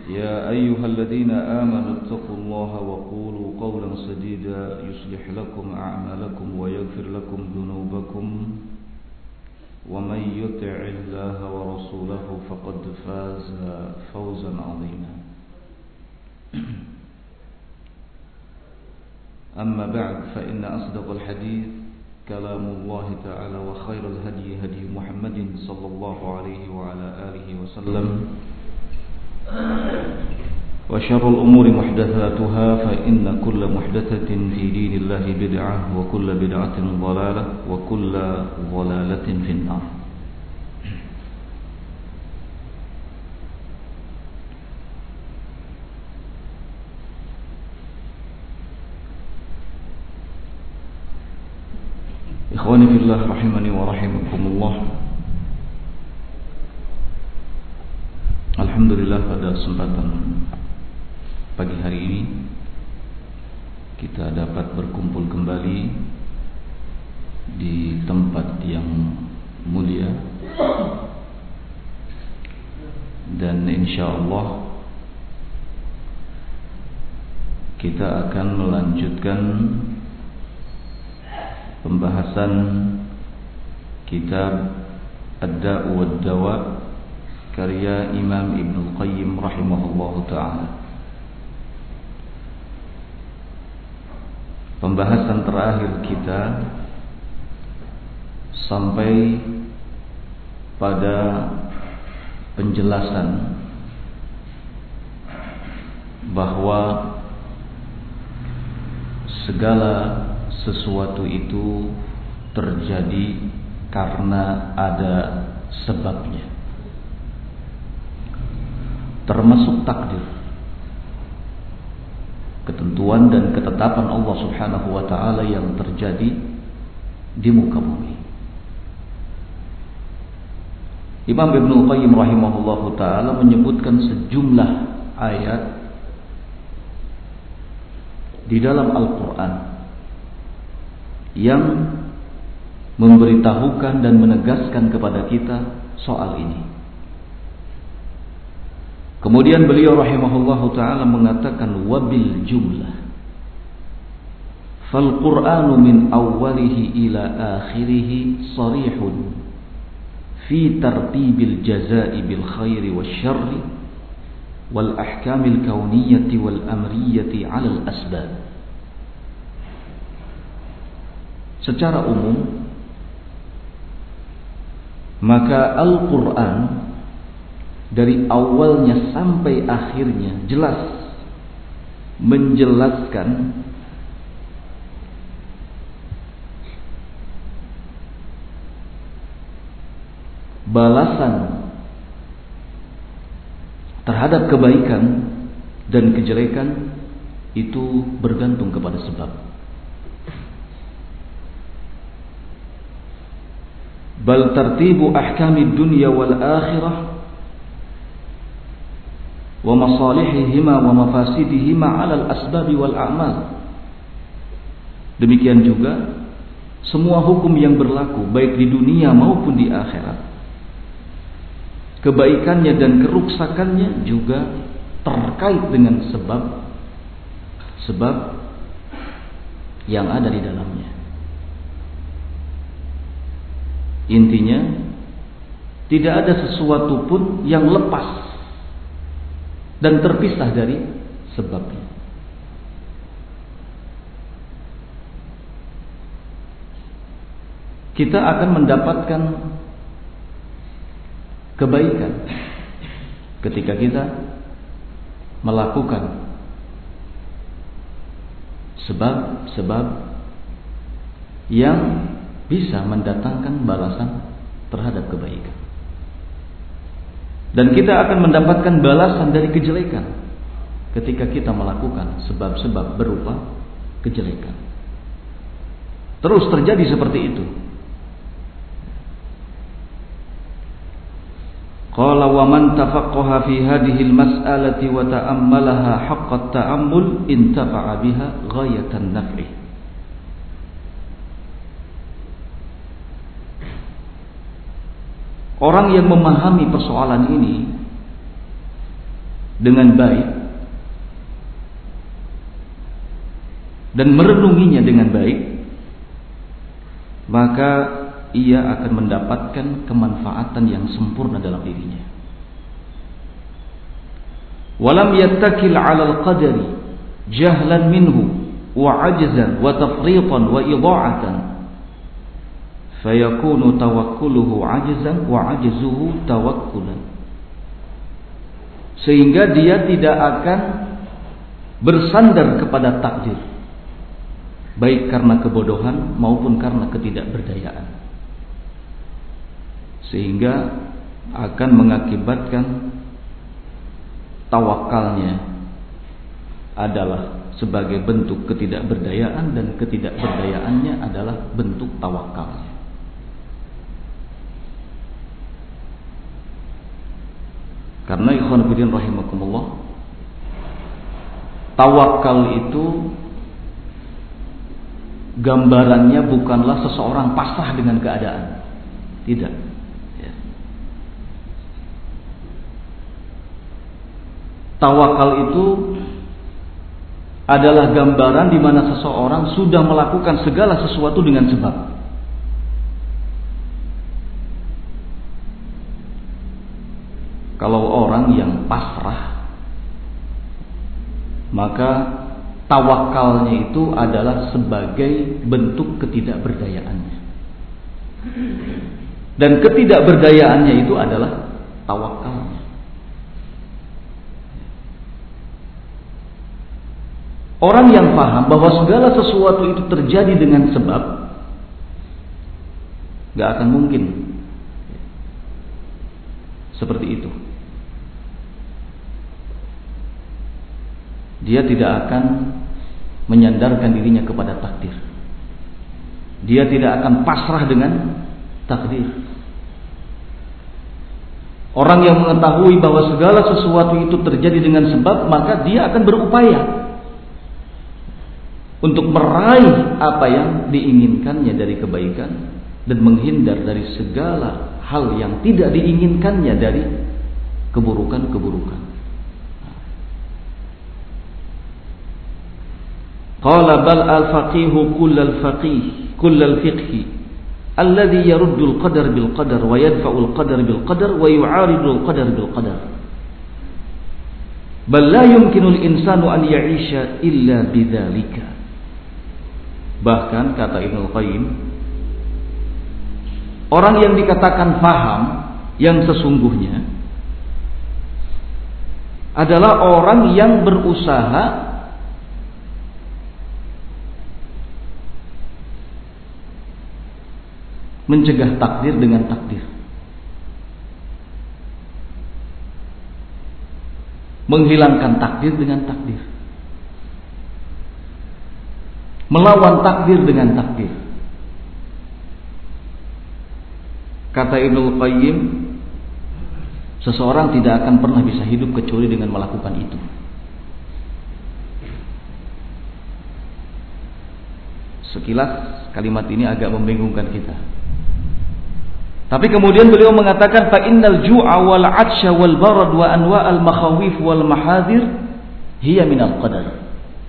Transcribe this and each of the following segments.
يا أيها الذين آمنوا اتقوا الله وقولوا قولا سديدا يصلح لكم أعمالكم ويغفر لكم ذنوبكم ومن يطع الله ورسوله فقد فاز فوزا عظيما. أما بعد فإن أصدق الحديث كلام الله تعالى وخير الهدي هدي محمد صلى الله عليه وعلى آله وسلم وشر الأمور محدثاتها فإن كل محدثة في دين الله بدعة وكل بدعة ضلالة وكل ضلالة في النار. Ikhwani fillah rahimani wa rahimakumullah. Alhamdulillah pada kesempatan pagi hari ini kita dapat berkumpul kembali di tempat yang mulia dan insyaallah kita akan melanjutkan pembahasan kitab Ad-Da'u wad-Dawa karya Imam Ibnu Qayyim rahimahullahu ta'ala. Pembahasan terakhir kita sampai pada penjelasan bahwa segala sesuatu itu terjadi karena ada sebabnya, termasuk takdir, ketentuan dan ketetapan Allah Subhanahu wa ta'ala yang terjadi di muka bumi. Imam Ibnu Qayyim rahimahullahu ta'ala menyebutkan sejumlah ayat di dalam Al-Quran yang memberitahukan dan menegaskan kepada kita soal ini. Kemudian beliau rahimahullahu ta'ala mengatakan wabil jumlah fal Qur'anu min awwalihi ila akhirihi sarihun fi tartibil jazaa'i bil khairi wasyarri wal ahkamil kauniyyati wal amriyati 'ala al asbab. Secara umum maka Al-Qur'an dari awalnya sampai akhirnya jelas menjelaskan balasan terhadap kebaikan dan kejelekan itu bergantung kepada sebab. Bal tartibu ahkamid dunya wal akhirah wa masalihihima wa mafasidihima 'ala al-asbab wal a'mal. Demikian juga semua hukum yang berlaku baik di dunia maupun di akhirat, kebaikannya dan keruksakannya juga terkait dengan sebab yang ada di dalamnya. Intinya tidak ada sesuatu pun yang lepas dan terpisah dari sebabnya. Kita akan mendapatkan kebaikan ketika kita melakukan sebab-sebab yang bisa mendatangkan balasan terhadap kebaikan. Dan kita akan mendapatkan balasan dari kejelekan ketika kita melakukan sebab-sebab berupa kejelekan. Terus terjadi seperti itu. Qala wa man tafaqqaha fi hadhihi al-mas'alati wa ta'ammalaha haqqa at-ta'ammul intafa'a biha ghayatan naf'i. Orang yang memahami persoalan ini dengan baik dan merenunginya dengan baik, maka ia akan mendapatkan kemanfaatan yang sempurna dalam dirinya. Walam yattakil 'ala al-qadari jahlan minhu wa 'ajzan wa tafritan wa idha'atan fayakunu tawakkuluhu 'ajzan wa 'ajzuhu tawakkulan. Sehingga dia tidak akan bersandar kepada takdir, baik karena kebodohan maupun karena ketidakberdayaan, sehingga akan mengakibatkan tawakalnya adalah sebagai bentuk ketidakberdayaan dan ketidakberdayaannya adalah bentuk tawakalnya. Karena ikhwan fillah rahimakumullah, tawakal itu gambarannya bukanlah seseorang pasrah dengan keadaan. Tidak. Ya. Tawakal itu adalah gambaran di mana seseorang sudah melakukan segala sesuatu dengan sebab. Kalau orang yang pasrah, maka tawakalnya itu adalah sebagai bentuk ketidakberdayaannya. Dan ketidakberdayaannya itu adalah tawakalnya. Orang yang paham bahwa segala sesuatu itu terjadi dengan sebab, gak akan mungkin seperti itu. Dia tidak akan menyandarkan dirinya kepada takdir. Dia tidak akan pasrah dengan takdir. Orang yang mengetahui bahwa segala sesuatu itu terjadi dengan sebab, maka dia akan berupaya untuk meraih apa yang diinginkannya dari kebaikan dan menghindar dari segala hal yang tidak diinginkannya dari keburukan-keburukan. Qala bal al-faqihu kullal fiqhi alladhi yaruddu al-qadar bil qadar wa yadfa'u al-qadar bil qadar wa yu'aridu al-qadar bil qadar. Bal la yumkinu al-insanu an ya'isha illa bidzalika. Bahkan kata Ibnu Qayyim, orang yang dikatakan paham yang sesungguhnya adalah orang yang berusaha mencegah takdir dengan takdir, menghilangkan takdir dengan takdir, melawan takdir dengan takdir. Kata Ibnu Qayyim, seseorang tidak akan pernah bisa hidup kecuali dengan melakukan itu. Sekilas kalimat ini agak membingungkan kita. Tapi kemudian beliau mengatakan fa innal ju'a wal 'atsha wal barad wa anwa' al makhawif wal mahadir hiya min al qadar.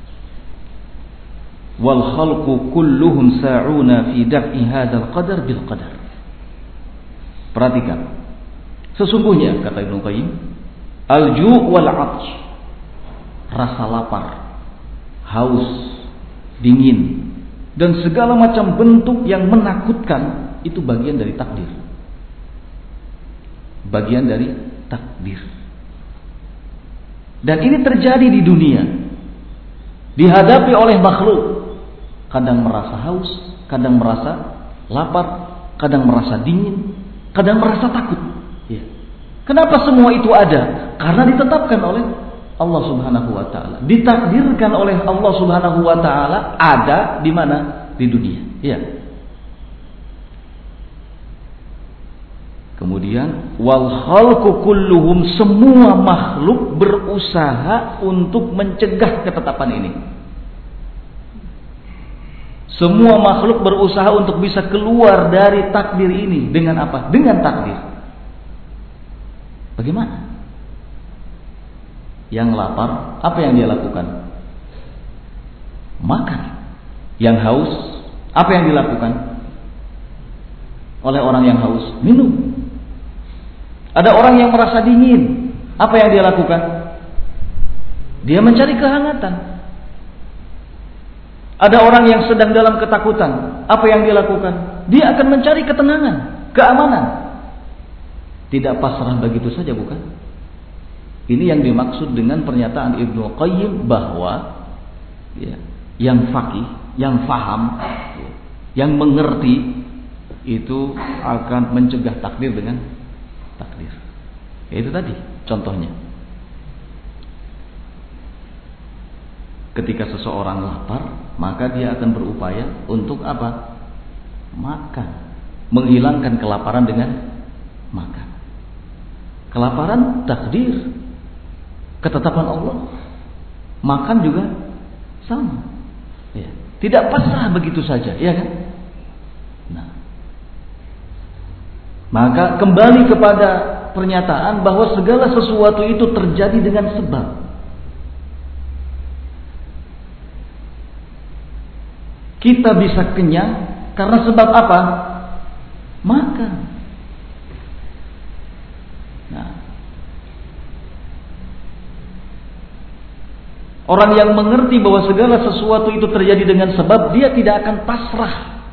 Wal khalqu kulluhum sa'una fi daf'i hadzal qadar bil qadar. Perhatikan. Sesungguhnya kata Ibnu Qayyim, al ju' wal 'atsh, rasa lapar, haus, dingin dan segala macam bentuk yang menakutkan itu bagian dari takdir. Bagian dari takdir. Dan ini terjadi di dunia, dihadapi oleh makhluk. Kadang merasa haus, kadang merasa lapar, kadang merasa dingin, kadang merasa takut. Ya. Kenapa semua itu ada? Karena ditetapkan oleh Allah Subhanahu wa taala. Ditakdirkan oleh Allah Subhanahu wa taala ada di mana? Di dunia. Ya. Kemudian wal khalqu kulluhum, semua makhluk berusaha untuk mencegah ketetapan ini. Semua makhluk berusaha untuk bisa keluar dari takdir ini dengan apa? Dengan takdir. Bagaimana? Yang lapar, apa yang dia lakukan? Makan. Yang haus, apa yang dilakukan oleh orang yang haus? Minum. Ada orang yang merasa dingin, apa yang dia lakukan? Dia mencari kehangatan. Ada orang yang sedang dalam ketakutan, apa yang dia lakukan? Dia akan mencari ketenangan, keamanan. Tidak pasrah begitu saja, bukan? Ini yang dimaksud dengan pernyataan Ibnu Qayyim bahwa yang faqih, yang faham, yang mengerti itu akan mencegah takdir dengan takdir. Itu tadi contohnya. Ketika seseorang lapar, maka dia akan berupaya untuk apa? Makan. Menghilangkan kelaparan dengan makan. Kelaparan takdir, ketetapan Allah. Makan juga sama. Ya. Tidak pasrah begitu saja, ya kan? Nah, maka kembali kepada pernyataan bahwa segala sesuatu itu terjadi dengan sebab. Kita bisa kenyang karena sebab apa? Makan. Nah, orang yang mengerti bahwa segala sesuatu itu terjadi dengan sebab, dia tidak akan pasrah.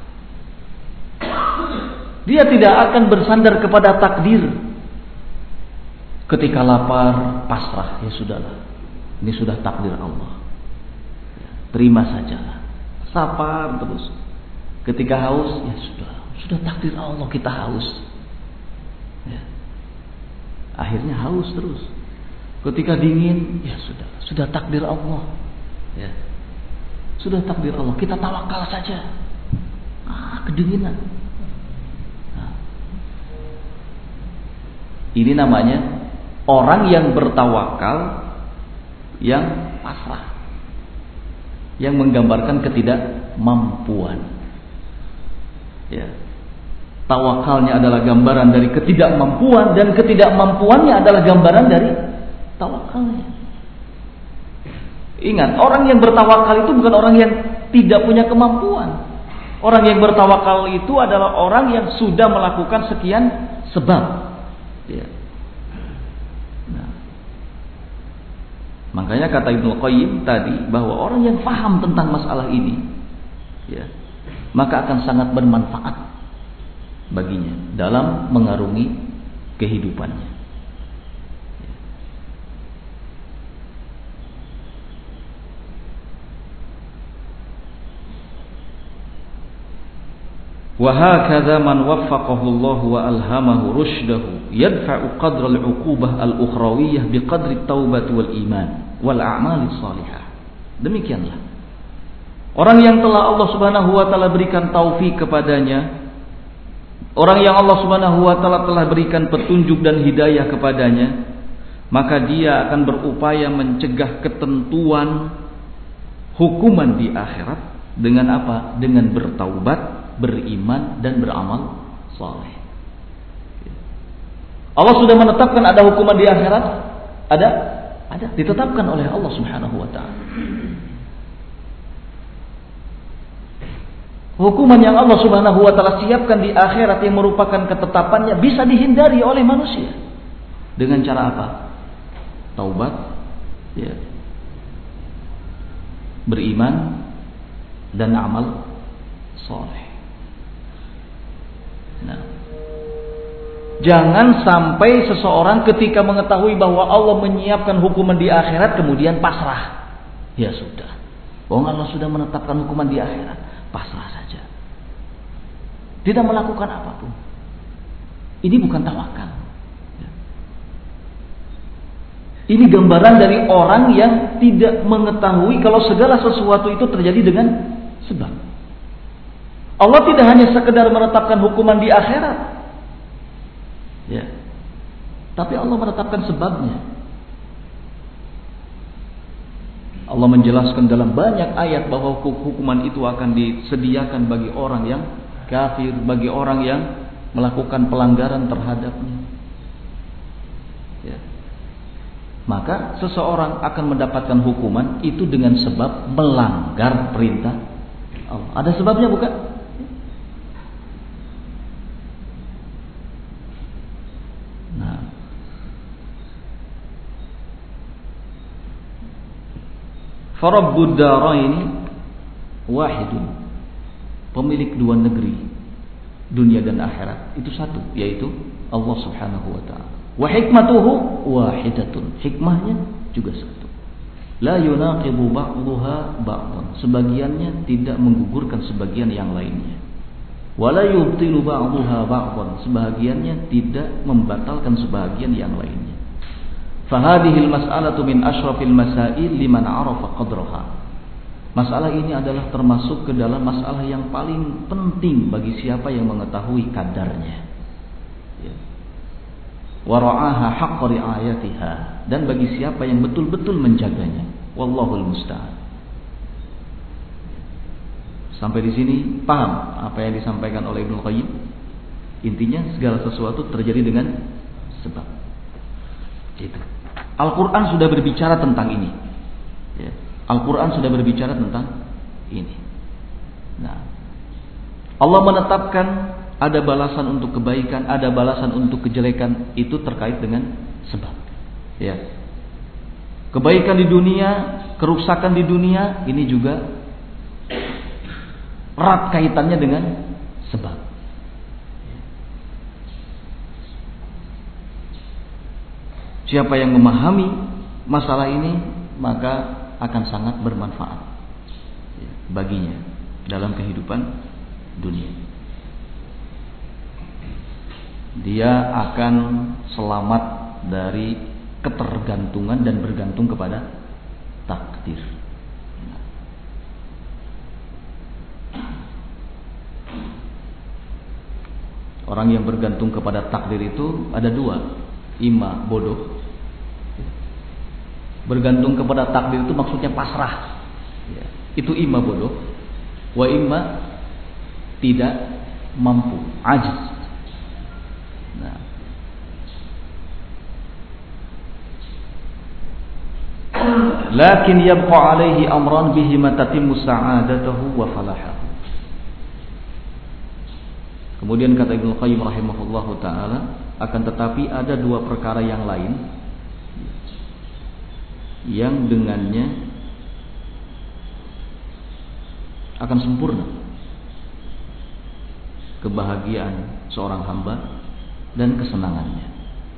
Dia tidak akan bersandar kepada takdir. Ketika lapar, pasrah, ya sudahlah. Ini sudah takdir Allah. Terima sajalah. Sabar terus. Ketika haus, ya sudah takdir Allah kita haus. Ya. Akhirnya haus terus. Ketika dingin, ya sudah takdir Allah. Ya. Sudah takdir Allah, kita tawakal saja. Kedinginan. Nah. Ini namanya orang yang bertawakal, yang pasrah, yang menggambarkan ketidakmampuan. Ya. Tawakalnya adalah gambaran dari ketidakmampuan, dan ketidakmampuannya adalah gambaran dari tawakalnya. Ingat, orang yang bertawakal itu bukan orang yang tidak punya kemampuan. Orang yang bertawakal itu adalah orang yang sudah melakukan sekian sebab. Ya. Nah. Makanya kata Ibnu Qayyim tadi bahwa orang yang paham tentang masalah ini, ya, maka akan sangat bermanfaat baginya dalam mengarungi kehidupannya. Wa hakadha man waffaqahu Allah wa alhamahu rushdahu yadfa'u qadra al-'uqubah al-ukhrawiyyah biqadri at-taubati wal iman wal a'mali salihah. Demikianlah orang yang telah Allah Subhanahu wa taala berikan taufik kepadanya, orang yang Allah Subhanahu wa taala telah berikan petunjuk dan hidayah kepadanya, maka dia akan berupaya mencegah ketentuan hukuman di akhirat dengan apa? Dengan bertaubat, beriman, dan beramal saleh. Allah sudah menetapkan ada hukuman di akhirat? Ada, ditetapkan oleh Allah Subhanahu wa taala. Hukuman yang Allah Subhanahu wa taala siapkan di akhirat yang merupakan ketetapannya bisa dihindari oleh manusia. Dengan cara apa? Taubat, ya. Beriman dan amal saleh. Nah, jangan sampai seseorang ketika mengetahui bahwa Allah menyiapkan hukuman di akhirat kemudian pasrah. Ya sudah, Allah sudah menetapkan hukuman di akhirat, pasrah saja. Tidak melakukan apapun. Ini bukan tawakal. Ini gambaran dari orang yang tidak mengetahui kalau segala sesuatu itu terjadi dengan sebab. Allah tidak hanya sekedar menetapkan hukuman di akhirat, ya, tapi Allah menetapkan sebabnya. Allah menjelaskan dalam banyak ayat bahwa hukuman itu akan disediakan bagi orang yang kafir, bagi orang yang melakukan pelanggaran terhadapnya. Ya. maka seseorang akan mendapatkan hukuman itu dengan sebab melanggar perintah Allah. Ada sebabnya bukan? Nah, Farabbud daraini wahidun. Pemilik dua negeri, dunia dan akhirat, itu satu, yaitu Allah Subhanahu wa taala. Wa hikmatuhu wahidatun. Hikmahnya juga satu. La yunaqibu ba'daha ba'dan. Sebagiannya tidak menggugurkan sebagian yang lainnya. Wa la yubtilu ba'daha ba'dan. Sebagiannya tidak membatalkan sebagian yang lainnya. Fa hadhihi al-mas'alatu min asyrafil masail liman 'arafa qadraha. Masalah ini adalah termasuk ke dalam masalah yang paling penting bagi siapa yang mengetahui kadarnya. Wa ra'aha haqqa ri'ayatiha, dan bagi siapa yang betul-betul menjaganya. Wallahul musta'an. Sampai di sini paham apa yang disampaikan oleh Ibnu Qayyim? Intinya segala sesuatu terjadi dengan sebab. Gitu. Al-Quran sudah berbicara tentang ini. Ya. Al-Quran sudah berbicara tentang ini. Nah, Allah menetapkan ada balasan untuk kebaikan, ada balasan untuk kejelekan, itu terkait dengan sebab. Ya. Kebaikan di dunia, kerusakan di dunia, ini juga erat kaitannya dengan sebab. Siapa yang memahami masalah ini, maka akan sangat bermanfaat baginya dalam kehidupan dunia. Dia akan selamat dari ketergantungan dan bergantung kepada takdir. Orang yang bergantung kepada takdir itu ada dua, ima bodoh. Bergantung kepada takdir itu maksudnya pasrah. Itu ima bodoh. Wa ima tidak mampu, ajiz. Nah. Lakin yabqa alaihi amran bihima tatimmu sa'adatuhu wa falahahu. Kemudian kata Ibnu Qayyim rahimahullahu taala, akan tetapi ada dua perkara yang lain yang dengannya akan sempurna kebahagiaan seorang hamba dan kesenangannya.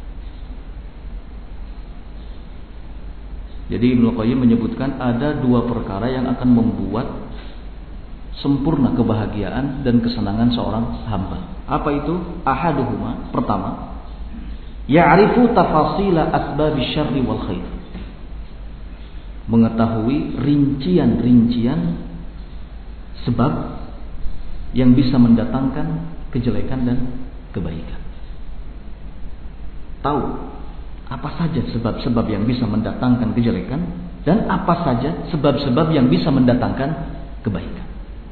Jadi Ibnu Qayyim menyebutkan ada dua perkara yang akan membuat sempurna kebahagiaan dan kesenangan seorang hamba. Apa itu? Ahaduhuma, pertama, ya'rifu tafasila asbabi syarri wal khair. Mengetahui rincian-rincian sebab yang bisa mendatangkan kejelekan dan kebaikan. Tahu apa saja sebab-sebab yang bisa mendatangkan kejelekan dan apa saja sebab-sebab yang bisa mendatangkan kebaikan.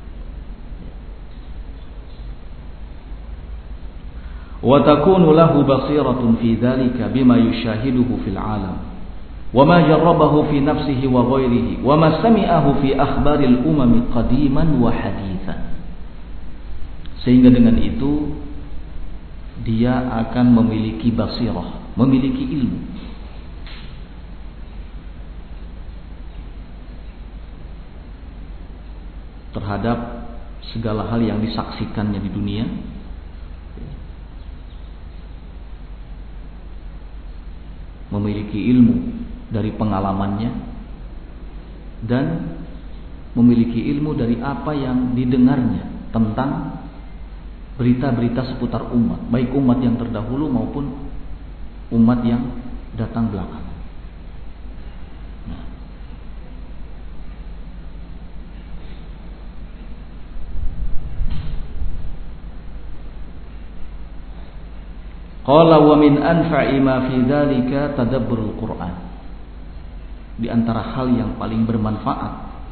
Wa takunu lahu basiratun fi dzalika bima yushahiduhu fil 'alam. وما جربه في نفسه وغيره وما سمعه في أخبار الأمم قديما وحديثا. Sehingga dengan itu dia akan memiliki basirah, memiliki ilmu terhadap segala hal yang disaksikannya di dunia, memiliki ilmu dari pengalamannya dan memiliki ilmu dari apa yang didengarnya tentang berita-berita seputar umat, baik umat yang terdahulu maupun umat yang datang belakangan. Qala wa min anfa'i ma fi dzalika tadabburul Qur'an. Di antara hal yang paling bermanfaat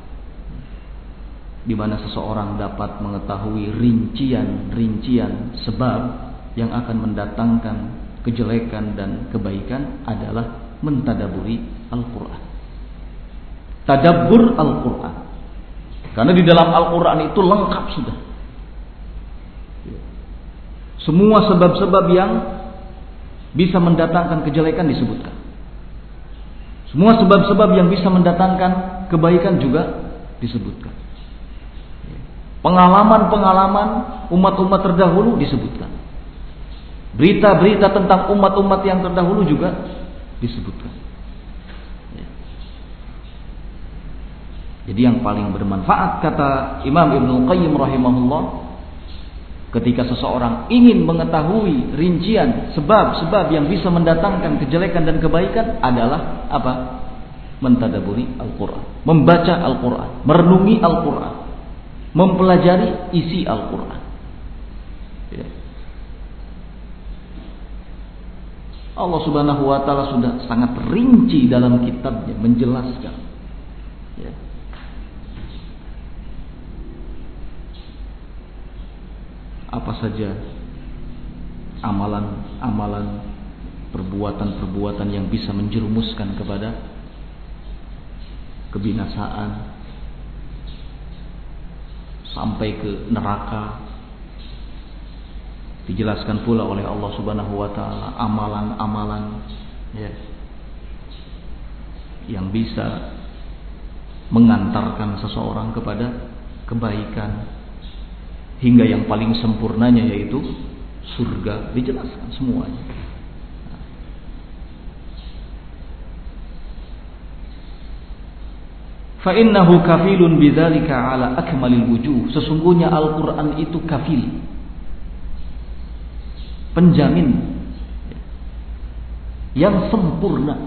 di mana seseorang dapat mengetahui rincian-rincian sebab yang akan mendatangkan kejelekan dan kebaikan adalah mentadaburi Al-Quran. Tadabbur Al-Quran. Karena di dalam Al-Quran itu lengkap sudah. Semua sebab-sebab yang bisa mendatangkan kejelekan disebutkan. Semua sebab-sebab yang bisa mendatangkan kebaikan juga disebutkan. Pengalaman-pengalaman umat-umat terdahulu disebutkan. Berita-berita tentang umat-umat yang terdahulu juga disebutkan. Jadi yang paling bermanfaat, kata Imam Ibnu Qayyim rahimahullah, ketika seseorang ingin mengetahui rincian sebab-sebab yang bisa mendatangkan kejelekan dan kebaikan adalah apa? Mentadaburi Al-Quran, membaca Al-Quran, merenungi Al-Quran, mempelajari isi Al-Quran. Ya. Allah Subhanahu wa Ta'ala sudah sangat rinci dalam kitabnya menjelaskan. Ya. Apa saja amalan-amalan, perbuatan-perbuatan yang bisa menjerumuskan kepada kebinasaan sampai ke neraka. Dijelaskan pula oleh Allah Subhanahu wa Ta'ala amalan-amalan ya, yang bisa mengantarkan seseorang kepada kebaikan hingga yang paling sempurnanya yaitu surga, dijelaskan semuanya. Fa innahu kafilun bidzalika ala akmalil wujuh. Sesungguhnya Al-Qur'an itu kafil, penjamin yang sempurna.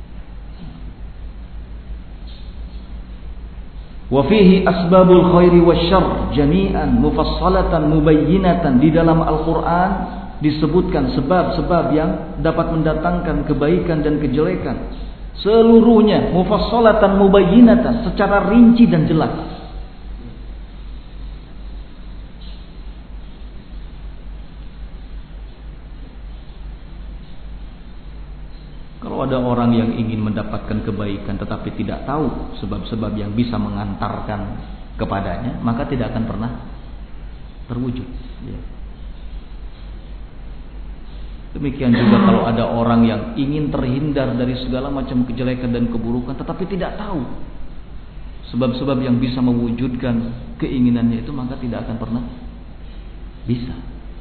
Wa fihi asbabul khairi wasyarr jami'an mufassalatan mubayyinatan. Di dalam Al-Qur'an disebutkan sebab-sebab yang dapat mendatangkan kebaikan dan kejelekan, seluruhnya mufassalatan mubayyinatan, secara rinci dan jelas. Kalau ada orang yang ingin mendapatkan kebaikan tetapi tidak tahu sebab-sebab yang bisa mengantarkan kepadanya, maka tidak akan pernah terwujud. Ya. Demikian juga kalau ada orang yang ingin terhindar dari segala macam kejelekan dan keburukan tetapi tidak tahu sebab-sebab yang bisa mewujudkan keinginannya itu, maka tidak akan pernah bisa.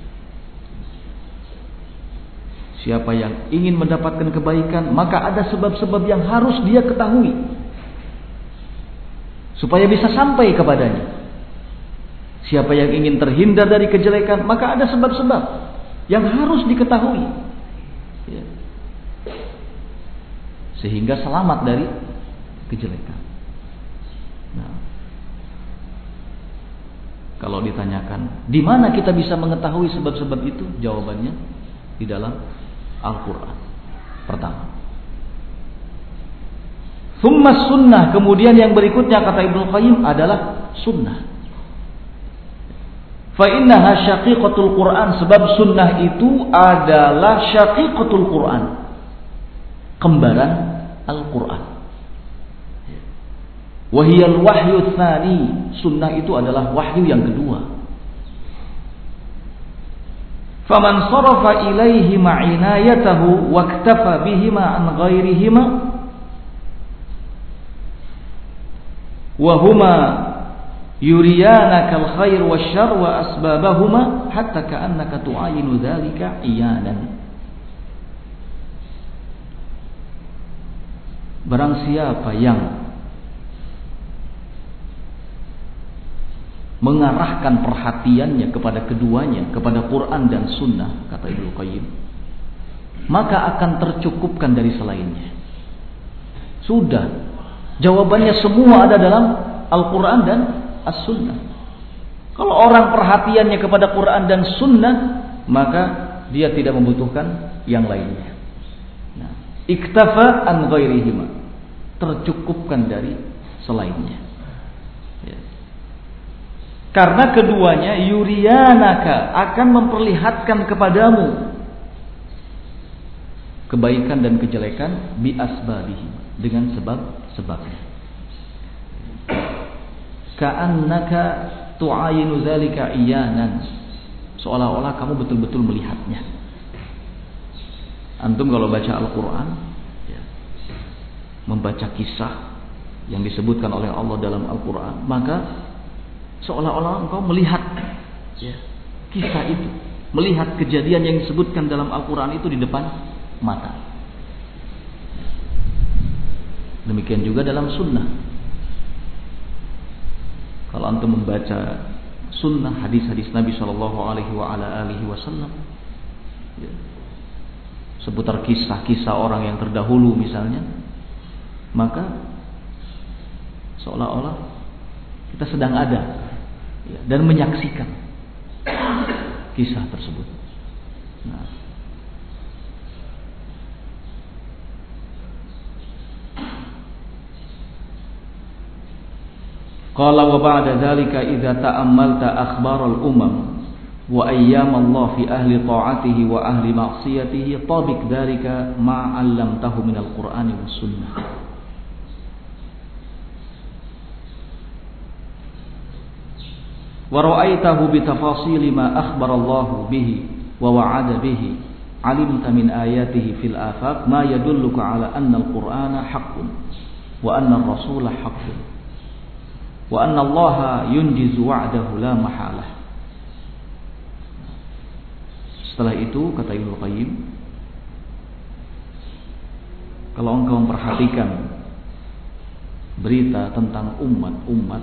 Siapa yang ingin mendapatkan kebaikan, maka ada sebab-sebab yang harus dia ketahui supaya bisa sampai kepadanya. Siapa yang ingin terhindar dari kejelekan, maka ada sebab-sebab yang harus diketahui ya, sehingga selamat dari kejelekan. Nah, kalau ditanyakan di mana kita bisa mengetahui sebab-sebab itu, jawabannya di dalam Al-Quran. Pertama. Thumma sunnah. Kemudian yang berikutnya kata Ibnu Qayyim adalah sunnah. Fa innaha syaqiqatul Quran. Sebab sunnah itu adalah syaqiqatul Quran, kembaran Al-Quran. Wahiyal wahyu tsani. Sunnah itu adalah wahyu yang kedua. Faman sarafa ilaihi ma'inayatahu waktafa bihima an ghairihima wa huma yuriyanaka al-khair wasyarr wa asbabahuma hatta ka'annaka tu'ayinu dzalika iyanan. Barang siapa yang mengarahkan perhatiannya kepada keduanya, kepada Quran dan Sunnah, kata Ibnu Qayyim, maka akan tercukupkan dari selainnya. Sudah, jawabannya semua ada dalam Al-Quran dan As-Sunnah. Kalau orang perhatiannya kepada Quran dan Sunnah, maka dia tidak membutuhkan yang lainnya. Nah, iktafa an ghairihima, tercukupkan dari selainnya. Karena keduanya yuriyanaka, akan memperlihatkan kepadamu kebaikan dan kejelekan bi asbabihi, dengan sebab-sebabnya. Ka'annaka tu'ayinu dzalika iyanan, seolah-olah kamu betul-betul melihatnya. Antum kalau baca Al-Quran, membaca kisah yang disebutkan oleh Allah dalam Al-Quran, maka seolah-olah engkau melihat kisah itu, melihat kejadian yang disebutkan dalam Al-Quran itu di depan mata. Demikian juga dalam sunnah. Kalau antum membaca sunnah, hadis-hadis Nabi SAW, seputar kisah-kisah orang yang terdahulu misalnya, maka seolah-olah kita sedang ada dan menyaksikan kisah tersebut. Nah, qala wa ba'da dzalika idza ta'ammalta akhbaral umam wa ayyam Allah fi ahli ta'atihi wa ahli ma'siyatihi tabiq dzalika ma 'allamtahu minal Qur'ani was sunnah. Wa ra'aitahu bi tafasili ma akhbara Allah bihi wa wa'ada bihi 'alimta min ayatihi fil afaq ma yadulluka 'ala anna al-Qur'ana haqqun wa anna ar-rasula haqqun wa anna Allah yunjizu wa'dahu la mahalah. Setelah itu kata Ibnu Qayyim, kalau engkau memperhatikan berita tentang umat-umat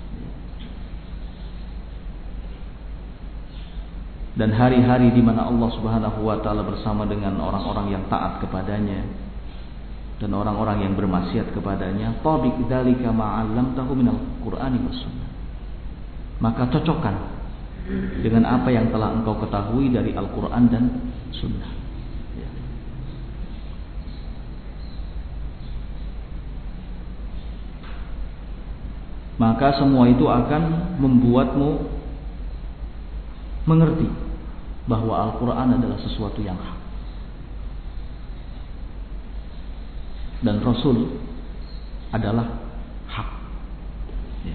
dan hari-hari di mana Allah Subhanahu wa taala bersama dengan orang-orang yang taat kepadanya dan orang-orang yang bermaksiat kepadanya, tabiq dzalika ma 'allamtahu minal Qur'ani was sunnah. Maka cocokkan dengan apa yang telah engkau ketahui dari Al-Qur'an dan sunnah. Ya. Maka semua itu akan membuatmu mengerti bahwa Al-Quran adalah sesuatu yang hak dan Rasul adalah hak. Ya.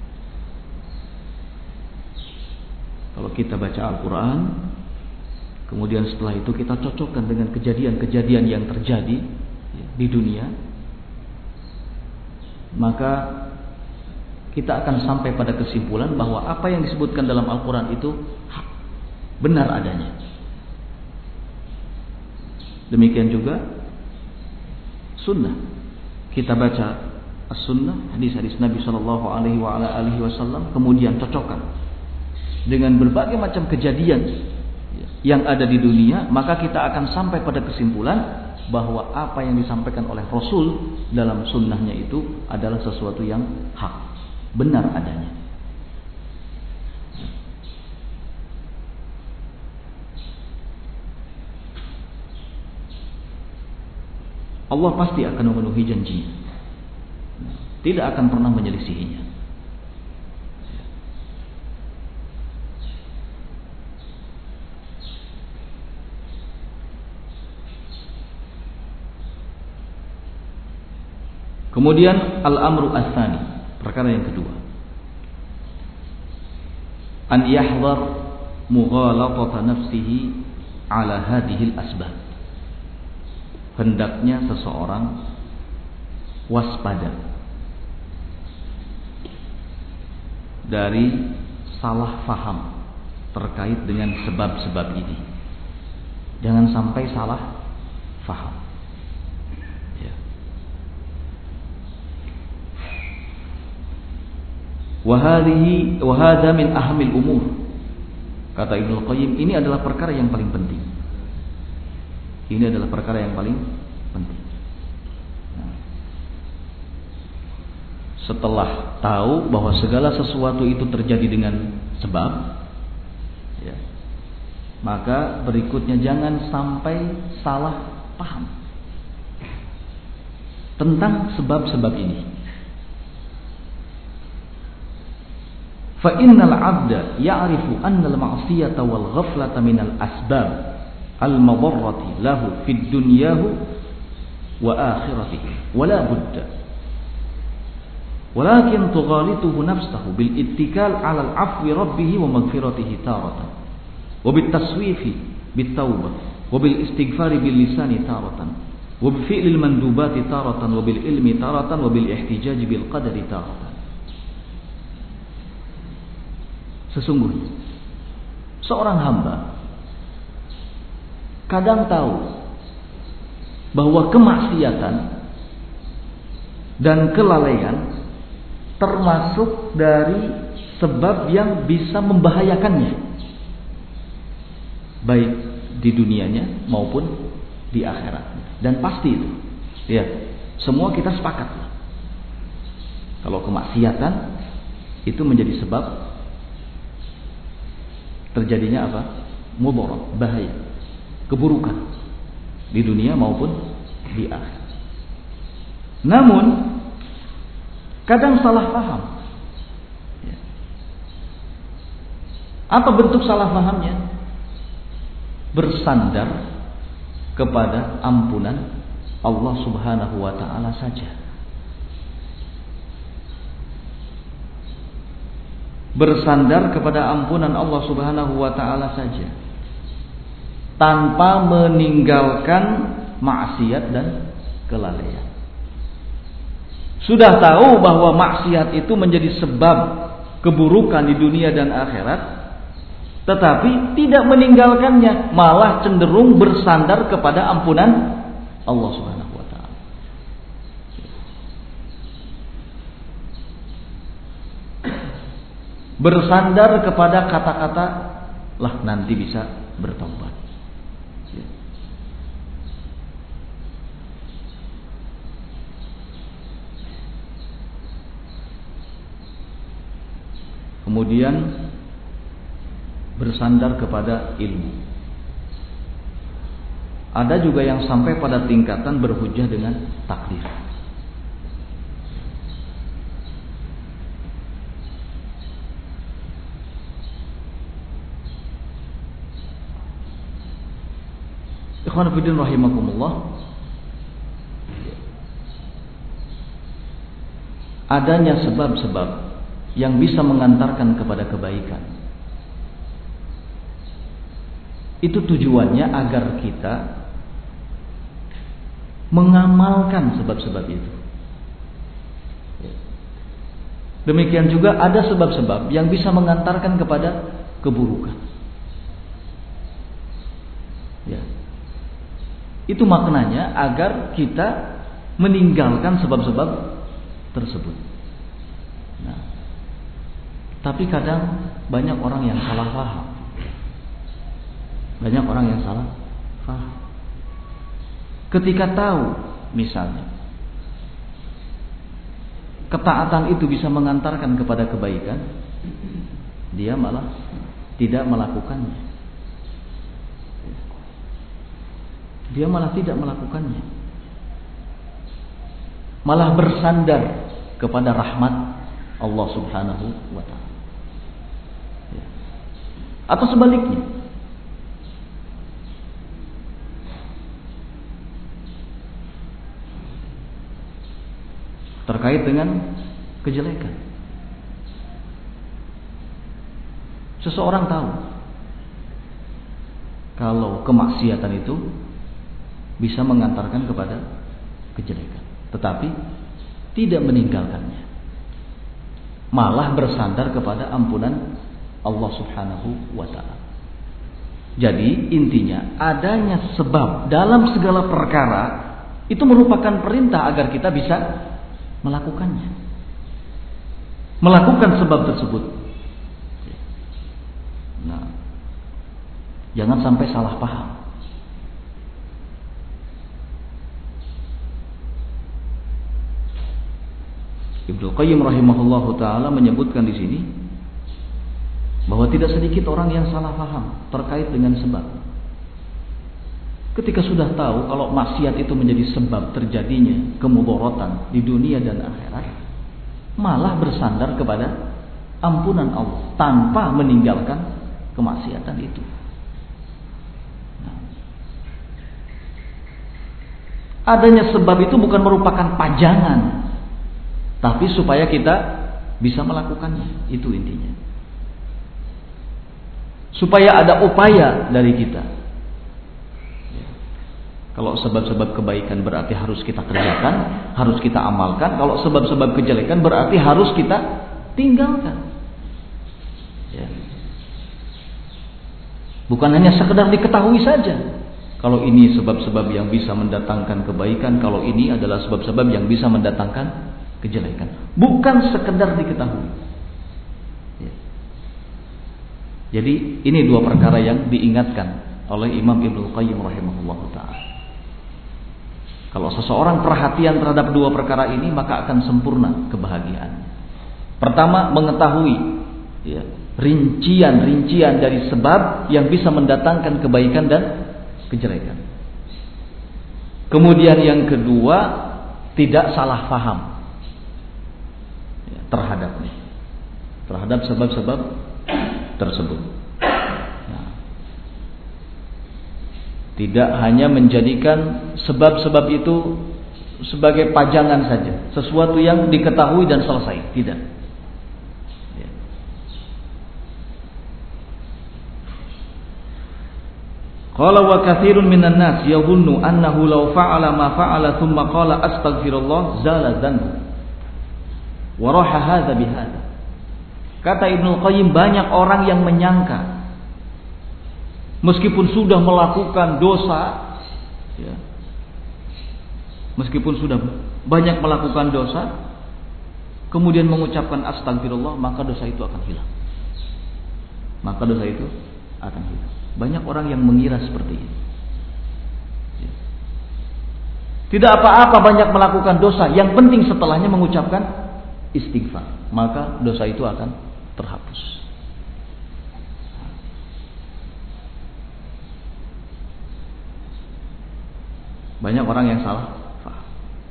Kalau kita baca Al-Quran, kemudian setelah itu kita cocokkan dengan kejadian-kejadian yang terjadi di dunia, maka kita akan sampai pada kesimpulan bahwa apa yang disebutkan dalam Al-Quran itu hak, benar adanya. Demikian juga sunnah. Kita baca as-sunnah, hadis-hadis Nabi SAW, kemudian cocokkan dengan berbagai macam kejadian yang ada di dunia, maka kita akan sampai pada kesimpulan bahwa apa yang disampaikan oleh Rasul dalam sunnahnya itu adalah sesuatu yang hak, benar adanya. Allah pasti akan memenuhi janjinya, tidak akan pernah menyelisihinya. Kemudian al-amru ats-tsani, perkara yang kedua, an yahdhar mughalatata nafsihi ala hadhihi al-asbab. Hendaknya seseorang waspada dari salah faham terkait dengan sebab-sebab ini. Jangan sampai salah faham. Ya. Wa hadha min ahamil umur. Kata Ibnu Qayyim, ini adalah perkara yang paling penting. Ini adalah perkara yang paling penting. Nah, setelah tahu bahwa segala sesuatu itu terjadi dengan sebab, ya, maka berikutnya jangan sampai salah paham tentang sebab-sebab ini. Fa innal 'abda ya'rifu anna al-ma'siyata wal ghaflata minal asbab al-madarrati lahu fid dunyahu wa akhiratihi wala budda, walakin tughalituhu nafsahu bil ittikal ala al-afwi rabbih wa maghfiratihi taratan wa bit taswifi bit taubah wa bil istighfari bil lisani taratan wa bi fi'lil mandubati taratan wa bil ilmi taratan wa bil ihtijaj bil qadari taratan. Sesungguhnya seorang hamba kadang tahu bahwa kemaksiatan dan kelalaian termasuk dari sebab yang bisa membahayakannya, baik di dunianya maupun di akhirat. Dan pasti itu, ya, semua kita sepakat. Kalau kemaksiatan itu menjadi sebab terjadinya apa? Mudarat, bahaya, keburukan di dunia maupun di akhirat. Namun kadang salah paham. Apa bentuk salah pahamnya? Bersandar kepada ampunan Allah Subhanahu wa ta'ala saja. Bersandar kepada ampunan Allah Subhanahu wa ta'ala saja, tanpa meninggalkan maksiat dan kelalaian. Sudah tahu bahwa maksiat itu menjadi sebab keburukan di dunia dan akhirat, tetapi tidak meninggalkannya, malah cenderung bersandar kepada ampunan Allah Subhanahu wa ta'ala. Bersandar kepada kata-kata, lah nanti bisa bertobat. Kemudian bersandar kepada ilmu. Ada juga yang sampai pada tingkatan berhujjah dengan takdir. Ikhwan fillah rahimakumullah, adanya sebab-sebab yang bisa mengantarkan kepada kebaikan. Itu tujuannya agar kita mengamalkan sebab-sebab itu. Demikian juga ada sebab-sebab yang bisa mengantarkan kepada keburukan. Ya. Itu maknanya agar kita meninggalkan sebab-sebab tersebut. Nah, tapi kadang banyak orang yang salah paham. Banyak orang yang salah paham. Ketika tahu, misalnya, ketaatan itu bisa mengantarkan kepada kebaikan, dia malah tidak melakukannya. Dia malah tidak melakukannya. Malah bersandar kepada rahmat Allah Subhanahu wa ta'ala. Atau sebaliknya, terkait dengan kejelekan. Seseorang tahu kalau kemaksiatan itu bisa mengantarkan kepada kejelekan, tetapi tidak meninggalkannya, malah bersandar kepada ampunan Allah Subhanahu wa ta'ala. Jadi intinya, adanya sebab dalam segala perkara itu merupakan perintah agar kita bisa melakukannya, melakukan sebab tersebut. Nah, jangan sampai salah paham. Ibnu Qayyim rahimahullahu taala menyebutkan di sini bahwa tidak sedikit orang yang salah paham terkait dengan sebab. Ketika sudah tahu kalau maksiat itu menjadi sebab terjadinya kemudaratan di dunia dan akhirat, malah bersandar kepada ampunan Allah tanpa meninggalkan kemaksiatan itu. Nah, Adanya sebab itu bukan merupakan pajangan, tapi supaya kita bisa melakukannya. Itu intinya. Supaya ada upaya dari kita. Kalau sebab-sebab kebaikan berarti harus kita kerjakan, harus kita amalkan. Kalau sebab-sebab kejelekan berarti harus kita tinggalkan. Ya. Bukan hanya sekedar diketahui saja. Kalau ini sebab-sebab yang bisa mendatangkan kebaikan, kalau ini adalah sebab-sebab yang bisa mendatangkan kejelekan. Bukan sekedar diketahui. Ya. Jadi ini dua perkara yang diingatkan oleh Imam Ibnu Qayyim rahimahullah ta'ala. Kalau seseorang perhatian terhadap dua perkara ini, maka akan sempurna kebahagiaan. Pertama, mengetahui ya, rincian-rincian dari sebab yang bisa mendatangkan kebaikan dan kejelekan. Kemudian yang kedua, tidak salah faham ya, terhadap sebab-sebab tersebut. Nah, tidak hanya menjadikan sebab-sebab itu sebagai pajangan saja, sesuatu yang diketahui dan selesai. Tidak. Qala wa katsirun minan nas yadhunnu annahu law fa'ala ma fa'ala thumma qala astaghfirullah zala dzanbu wa raha hadza bihadza. Kata Ibnu Qayyim, banyak orang yang menyangka meskipun sudah melakukan dosa ya, meskipun sudah banyak melakukan dosa, kemudian mengucapkan astagfirullah, maka dosa itu akan hilang. Maka dosa itu akan hilang. Banyak orang yang mengira seperti ini. Tidak apa-apa banyak melakukan dosa, yang penting setelahnya mengucapkan istighfar, maka dosa itu akan terhapus. Banyak orang yang salah faham.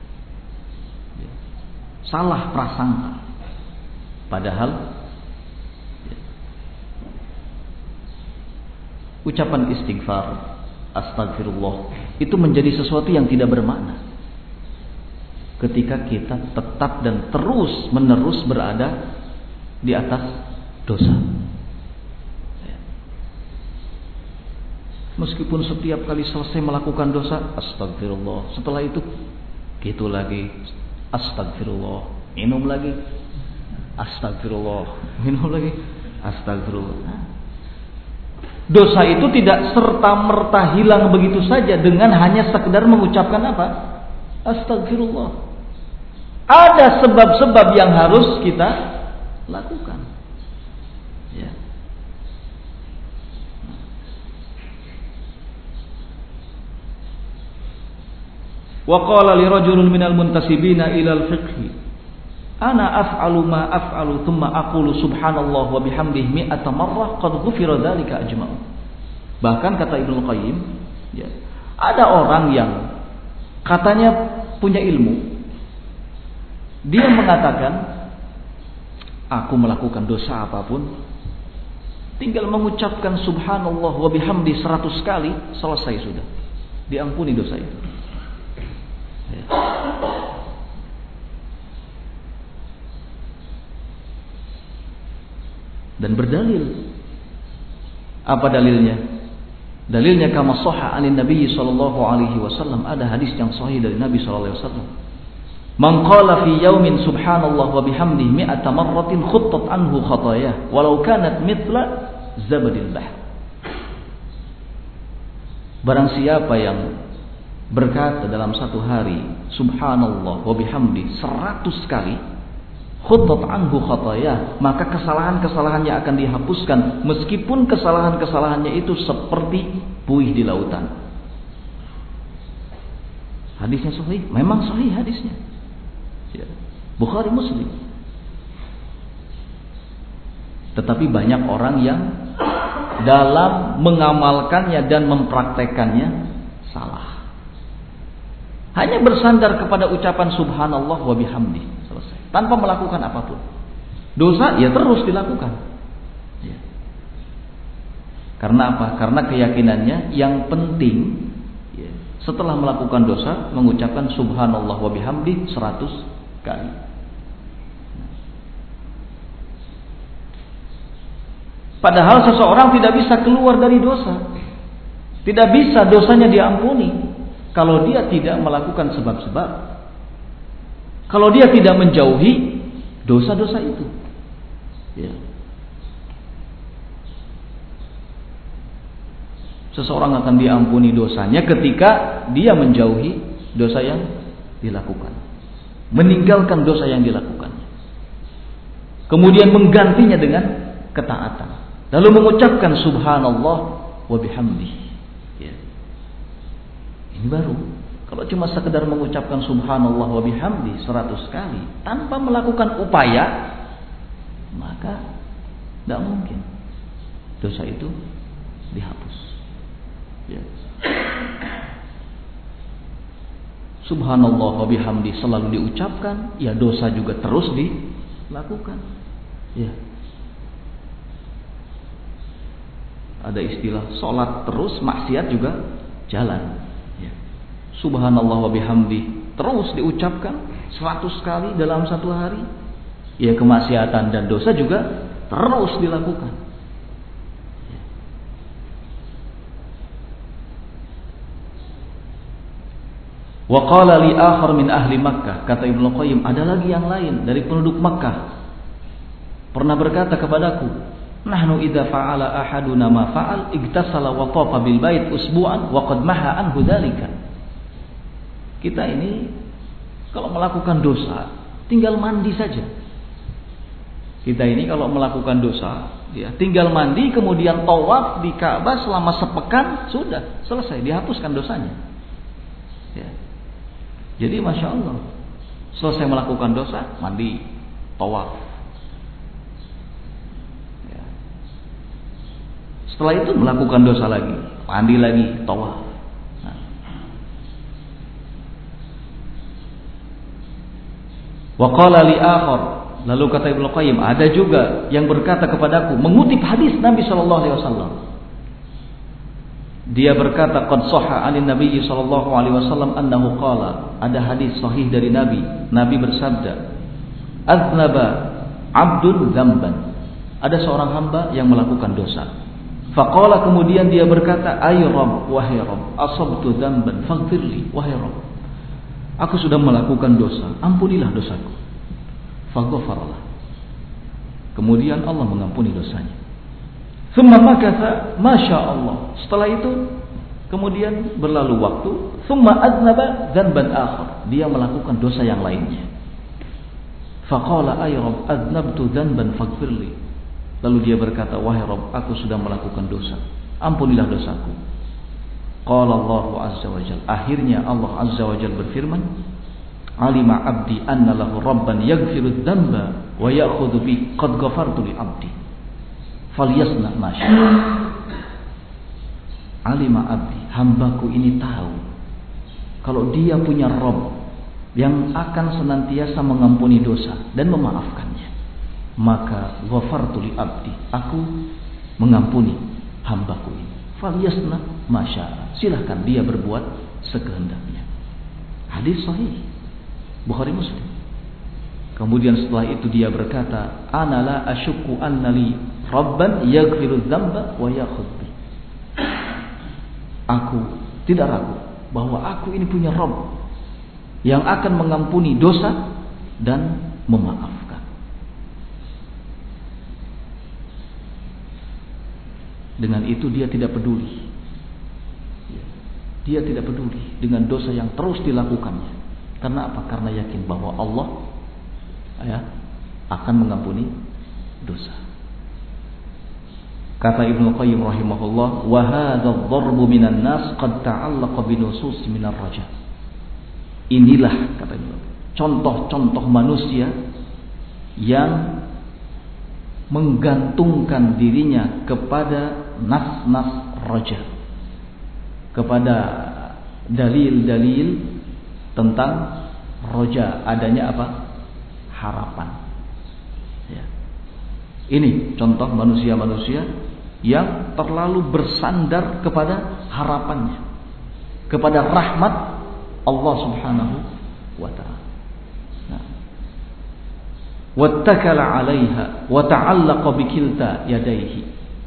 Salah prasangka. Padahal ucapan istighfar, astagfirullah, itu menjadi sesuatu yang tidak bermakna ketika kita tetap dan terus menerus berada di atas dosa. Meskipun setiap kali selesai melakukan dosa, astagfirullah, setelah itu gitu lagi, astagfirullah, minum lagi, astagfirullah, minum lagi, astagfirullah. Dosa itu tidak serta-merta hilang begitu saja dengan hanya sekedar mengucapkan apa? Astagfirullah. Ada sebab-sebab yang harus kita lakukan. Ya. Wa qala li rajulin minal muntasibina ila al-fiqh, ana af'alu ma af'alu thumma aqulu subhanallah wa bihamdihi mi'ata marrah qad ghufira dzalika ajma'u. Bahkan kata Ibnu Qayyim, ya, ada orang yang katanya punya ilmu. Dia mengatakan, aku melakukan dosa apapun, tinggal mengucapkan subhanallah wa bihamdi 100 kali, selesai sudah. Diampuni dosa itu. Ya. Dan berdalil. Apa dalilnya? Dalilnya kama sahha anin Nabi sallallahu alaihi wasallam, ada hadis yang sahih dari Nabi sallallahu alaihi wasallam. Man qala fi yaumin subhanallah wa bihamdihi mi'ata marratin khuttat anhu khatayah walau kanat mithla zabadil bahr. Barang siapa yang berkata dalam satu hari subhanallah wa bihamdi 100 kali, khuttat anhu khatayah, maka kesalahan-kesalahannya akan dihapuskan meskipun kesalahan-kesalahannya itu seperti buih di lautan. Hadisnya sahih, memang sahih hadisnya. Ya. Bukhari Muslim. Tetapi banyak orang yang dalam mengamalkannya dan mempraktekannya salah. Hanya bersandar kepada ucapan subhanallah wa bihamdi, selesai, tanpa melakukan apapun. Dosa ya terus dilakukan. Ya. Karena apa? Karena keyakinannya yang penting ya, setelah melakukan dosa mengucapkan subhanallah wa bihamdi 100 kali. Padahal seseorang tidak bisa keluar dari dosa. Tidak bisa dosanya diampuni kalau dia tidak melakukan sebab-sebab. Kalau dia tidak menjauhi dosa-dosa itu. Ya. Seseorang akan diampuni dosanya ketika dia menjauhi dosa yang dilakukan. Meninggalkan dosa yang dilakukannya. Kemudian menggantinya dengan ketaatan. Lalu mengucapkan subhanallah wa bihamdih. Ya. Ini baru. Kalau cuma sekedar mengucapkan subhanallah wa bihamdih 100 kali tanpa melakukan upaya, maka tidak mungkin dosa itu dihapus. Ya. Subhanallah wa bihamdih selalu diucapkan, ya dosa juga terus dilakukan. Ya. Ada istilah sholat terus, maksiat juga jalan. Ya. Subhanallah wa bihamdi terus diucapkan 100 kali dalam satu hari. Ya, kemaksiatan dan dosa juga terus dilakukan. Ya. Wa qala li akhar min ahli Makkah, kata Ibnu Qayyim, ada lagi yang lain dari penduduk Makkah pernah berkata kepadaku, nahnu idza fa'ala ahaduna ma fa'al igtasala wa tafa bil bait usbu'an wa qad maha anhu dzalika. Kita ini kalau melakukan dosa tinggal mandi saja. Kita ini kalau melakukan dosa ya tinggal mandi kemudian tawaf di Ka'bah selama sepekan, sudah selesai, dihapuskan dosanya. Ya. Jadi Masya Allah, selesai melakukan dosa mandi, tawaf. Setelah itu melakukan dosa lagi, mandi lagi, tawaf. Nah. Wa qala li akhar, lalu kata Ibnu Qayyim, ada juga yang berkata kepadaku mengutip hadis Nabi sallallahu alaihi wasallam. Dia berkata, qad shahha 'anin Nabi sallallahu alaihi wasallam annahu qala, ada hadis sahih dari Nabi. Nabi bersabda, aznaba 'abdun dzamban. Ada seorang hamba yang melakukan dosa. Faqala, kemudian dia berkata, ay Rabb, wahai Rabb, asabtu dzamban faghfirli, wahai Rabb, aku sudah melakukan dosa, ampunilah dosaku. Faghfaralah. Kemudian Allah mengampuni dosanya. Tsumma makatha, masya Allah. Setelah itu kemudian berlalu waktu, tsumma adznaba dzamban akhar, dia melakukan dosa yang lainnya. Faqala, ay Rabb, adznabtu dzamban faghfirli. Lalu dia berkata, wahai Rabb, aku sudah melakukan dosa, ampunilah dosaku. Qala Allah azza wa jalla, akhirnya Allah azza wa jalla berfirman, alima abdi anna lahu rabban yaghfiru dzamba wa ya'khudhu bi, qad ghafartu li abdi falyasna ma syaa. Alima abdi, hambaku ini tahu kalau dia punya Rabb yang akan senantiasa mengampuni dosa dan memaafkannya. Maka ghafartu li abdi, aku mengampuni hambaku ini. Falyasna ma syaa, silahkan dia berbuat sekehendaknya. Hadis sahih Bukhari Muslim. Kemudian setelah itu dia berkata, ana la asyukku anna li rabban yaghfiru dzamba wa ya'khudh. Aku tidak ragu bahwa aku ini punya Rabb yang akan mengampuni dosa dan memaafkan. Dengan itu dia tidak peduli. Dia tidak peduli dengan dosa yang terus dilakukannya. Karena apa? Karena yakin bahwa Allah akan mengampuni dosa. Kata Ibnu Qayyim rahimahullah, wa hadza ad-darbu minan nas qad ta'allaqa bi nusus minar raja. Inilah kata Ibnu, contoh-contoh manusia yang menggantungkan dirinya kepada nas-nas raja, kepada dalil-dalil tentang roja, adanya apa? Harapan. Ya. Ini contoh manusia-manusia yang terlalu bersandar kepada harapannya. kepada rahmat Allah Subhanahu wa taala. Wattakala 'alaiha wa ta'allaqa bikilta yadayhi.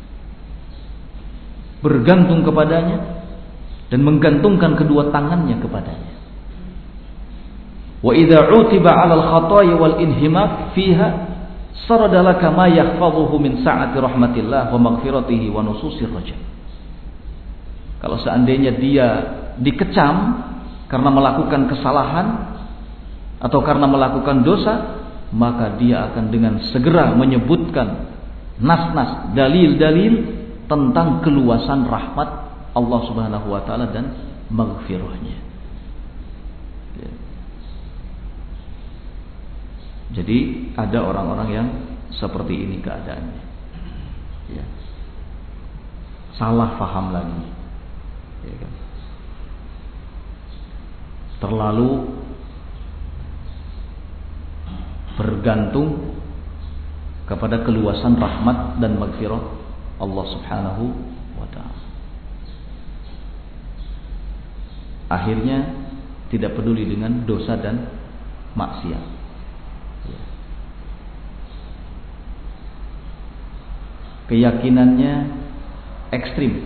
Bergantung kepadanya dan menggantungkan kedua tangannya kepadanya. Wa idza 'utiba 'alal khataaya wal inhimak fiha sarada laka ma yahfazuhu min sa'ati rahmatillah wa maghfiratihi wa nususir raja. Kalau seandainya dia dikecam karena melakukan kesalahan atau karena melakukan dosa, maka dia akan dengan segera menyebutkan nas-nas, dalil-dalil tentang keluasan rahmat Allah Subhanahu wa taala dan maghfirahnya. Jadi ada orang-orang yang seperti ini keadaannya. Ya. Salah faham lagi. Ya kan? Terlalu bergantung kepada keluasan rahmat dan maghfirah Allah Subhanahu wa taala. Akhirnya tidak peduli dengan dosa dan maksiat. Keyakinannya ekstrim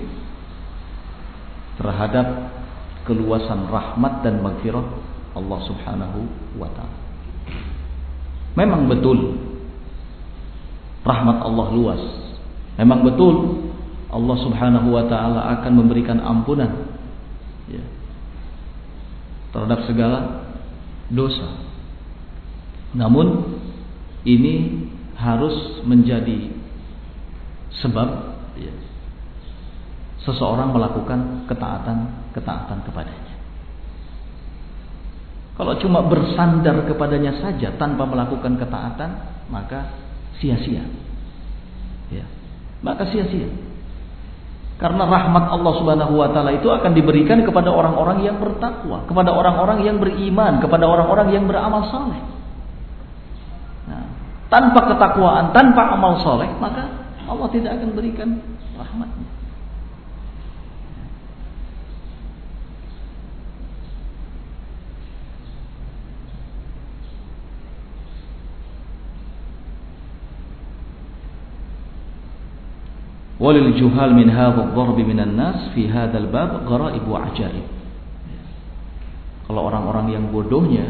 terhadap keluasan rahmat dan maghfirah Allah Subhanahu wa taala. Memang betul rahmat Allah luas. Memang betul Allah Subhanahu wa taala akan memberikan ampunan ya, terhadap segala dosa. Namun ini harus menjadi sebab ya, seseorang melakukan ketaatan kepadanya. Kalau cuma bersandar kepadanya saja tanpa melakukan ketaatan, maka sia-sia. Ya, maka sia-sia. Karena rahmat Allah Subhanahu wa taala itu akan diberikan kepada orang-orang yang bertakwa, kepada orang-orang yang beriman, kepada orang-orang yang beramal saleh. Nah, tanpa ketakwaan, tanpa amal saleh, maka Allah tidak akan berikan rahmatnya. Walil juhal min hadha ad-darb min an-nas fi hadha al-bab gharaib wa ajaib. Kalau orang-orang yang bodohnya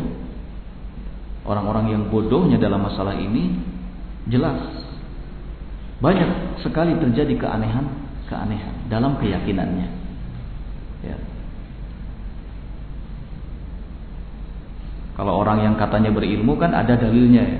dalam masalah ini jelas banyak sekali terjadi keanehan dalam keyakinannya. Ya. Kalau orang yang katanya berilmu kan ada dalilnya ya.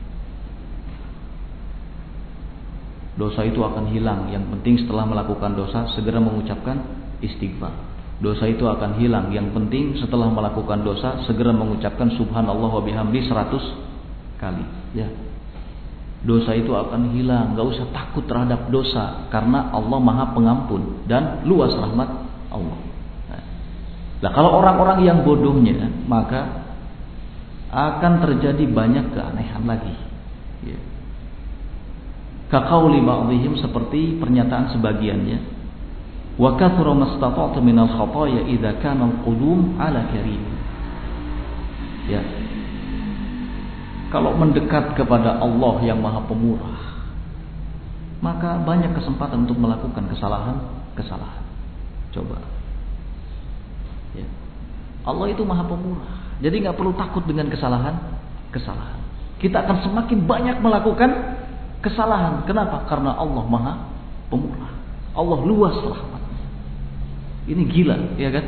Dosa itu akan hilang. Yang penting setelah melakukan dosa segera mengucapkan istighfar. Dosa itu akan hilang. Yang penting setelah melakukan dosa segera mengucapkan subhanallah wa bihamdi 100 kali. Ya. Dosa itu akan hilang. Gak usah takut terhadap dosa karena Allah Maha Pengampun dan luas rahmat Allah. Nah, kalau orang-orang yang bodohnya maka akan terjadi banyak keanehan lagi. Ya. Kaqauli ba'dihim seperti pernyataan sebagiannya wa kathura mastata'ta minal khataaya idza kana al-qudum ala karim. Ya. Kalau mendekat kepada Allah yang Maha Pemurah, maka banyak kesempatan untuk melakukan kesalahan. Coba. Ya. Allah itu Maha Pemurah. Jadi enggak perlu takut dengan kesalahan. Kita akan semakin banyak melakukan kesalahan. Kenapa? Karena Allah Maha Pemurah. Allah luas rahmatnya. Ini gila, ya kan?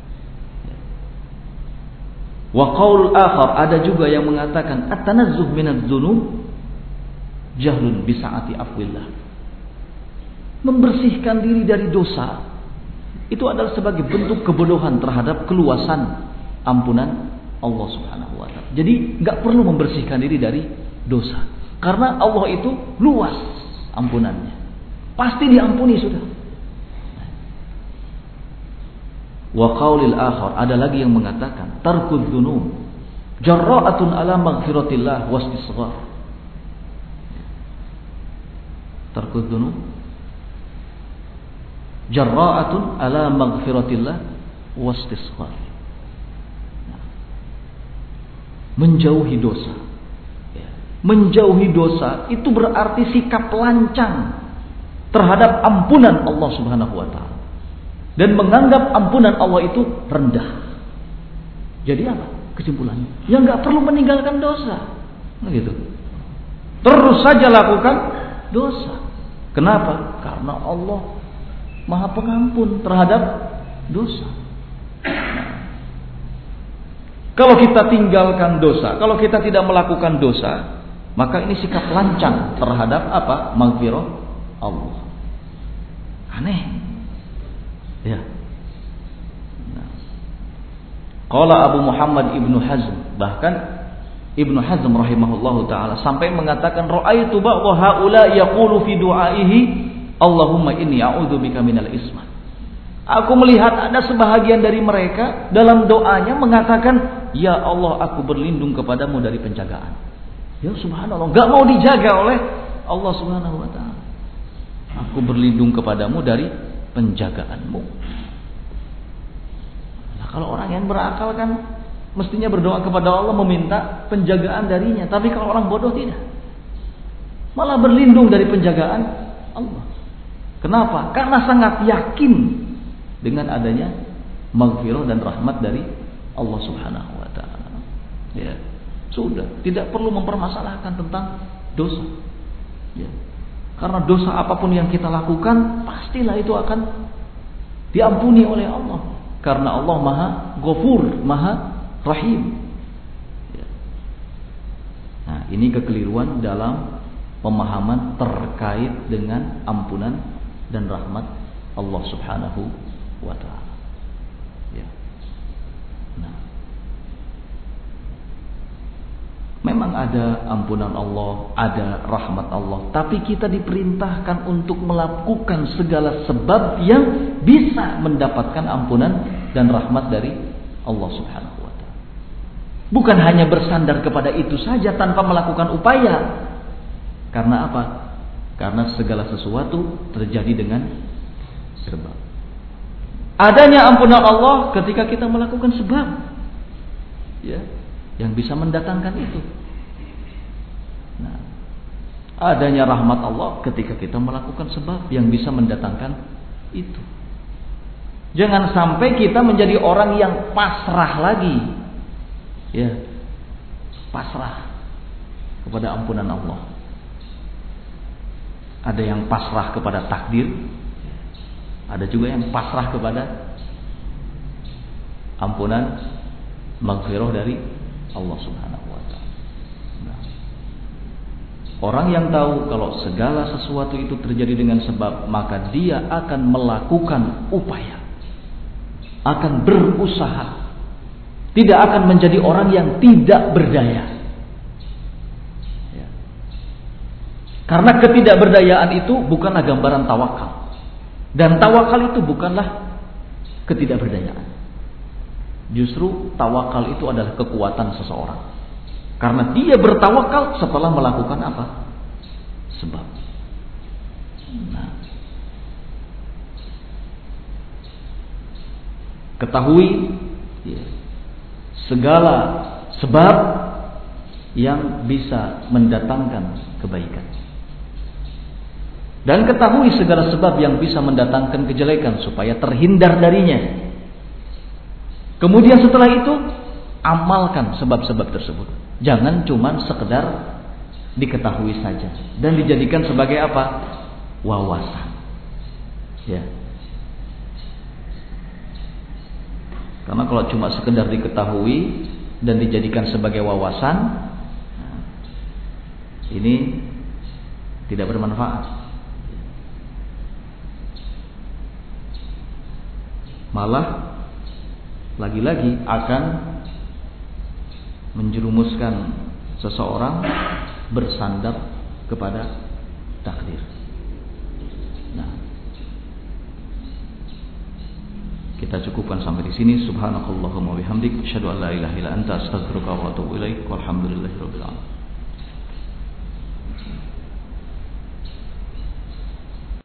Wa qaul akhar, ada juga yang mengatakan at-tanazzuh minadz dzunub jahlun bi sa'ati afwillah. Membersihkan diri dari dosa itu adalah sebagai bentuk kebodohan terhadap keluasan ampunan Allah Subhanahu wa taala. Jadi enggak perlu membersihkan diri dari dosa. Karena Allah itu luas ampunannya. Pasti diampuni sudah. Wa qaulil akhar, ada lagi yang mengatakan tarkudz dzunub jarra'atun ala maghfiratillah wastisghar. Tarkudz dzunub jarra'atun ala maghfiratillah wastisghar. Menjauhi dosa. Menjauhi dosa itu berarti sikap lancang terhadap ampunan Allah Subhanahu wa taala. Dan menganggap ampunan Allah itu rendah. Jadi apa kesimpulannya? Ya enggak perlu meninggalkan dosa. Begitu. Terus saja lakukan dosa. Kenapa? Karena Allah Maha Pengampun terhadap dosa. Kalau kita tinggalkan dosa, kalau kita tidak melakukan dosa, maka ini sikap lancang terhadap apa? Maghfirah Allah. Aneh. Ya. Qala Abu Muhammad Ibnu Hazm, bahkan Ibnu Hazm rahimahullahu taala sampai mengatakan ra'aitu ba'dha haula yaqulu fi du'aihi Allahumma inni a'udzubika minal ismat. Aku melihat ada sebahagian dari mereka dalam doanya mengatakan, ya Allah, aku berlindung kepadamu dari penjagaan. Ya subhanallah, enggak mau dijaga oleh Allah Subhanahu wa taala. Aku berlindung kepadamu dari penjagaanmu. Nah, kalau orang yang berakal kan mestinya berdoa kepada Allah meminta penjagaan darinya. Tapi kalau orang bodoh tidak. Malah berlindung dari penjagaan Allah. Kenapa? Karena sangat yakin dengan adanya maghfirah dan rahmat dari Allah Subhanahu wa taala. Ya, sudah, tidak perlu mempermasalahkan tentang dosa. Ya. Karena dosa apapun yang kita lakukan, pastilah itu akan diampuni oleh Allah. Karena Allah Maha Ghafur, Maha Rahim. Ya. Nah, ini kekeliruan dalam pemahaman terkait dengan ampunan dan rahmat Allah Subhanahu wa ta'ala. Ya. Nah, memang ada ampunan Allah, ada rahmat Allah, tapi kita diperintahkan untuk melakukan segala sebab yang bisa mendapatkan ampunan dan rahmat dari Allah Subhanahu wa ta'ala. Bukan hanya bersandar kepada itu saja tanpa melakukan upaya. Karena apa? Karena segala sesuatu terjadi dengan sebab. Adanya ampunan Allah ketika kita melakukan sebab, ya, yang bisa mendatangkan itu. Nah, adanya rahmat Allah ketika kita melakukan sebab yang bisa mendatangkan itu. Jangan sampai kita menjadi orang yang pasrah lagi, ya, pasrah kepada ampunan Allah. Ada yang pasrah kepada takdir, ada juga yang pasrah kepada ampunan maghfirah dari Allah Subhanahu wa taala. Nah, orang yang tahu kalau segala sesuatu itu terjadi dengan sebab, maka dia akan melakukan upaya, akan berusaha, tidak akan menjadi orang yang tidak berdaya. Karena ketidakberdayaan itu bukanlah gambaran tawakal. Dan tawakal itu bukanlah ketidakberdayaan. Justru tawakal itu adalah kekuatan seseorang. Karena dia bertawakal setelah melakukan apa? Sebab. Nah, ketahui ya, segala sebab yang bisa mendatangkan kebaikan. Dan ketahui segala sebab yang bisa mendatangkan kejelekan supaya terhindar darinya. Kemudian setelah itu amalkan sebab-sebab tersebut. Jangan cuma sekedar diketahui saja dan dijadikan sebagai apa? Wawasan. Ya. Karena kalau cuma sekedar diketahui dan dijadikan sebagai wawasan, ini tidak bermanfaat. Malah lagi-lagi akan menjerumuskan seseorang bersandar kepada takdir. Nah, kita cukupkan sampai di sini. Subhanakallahumma wa bihamdik, asyhadu an la ilaha illa anta, astaghfiruka wa atubu ilaik. Walhamdulillahirabbil alamin.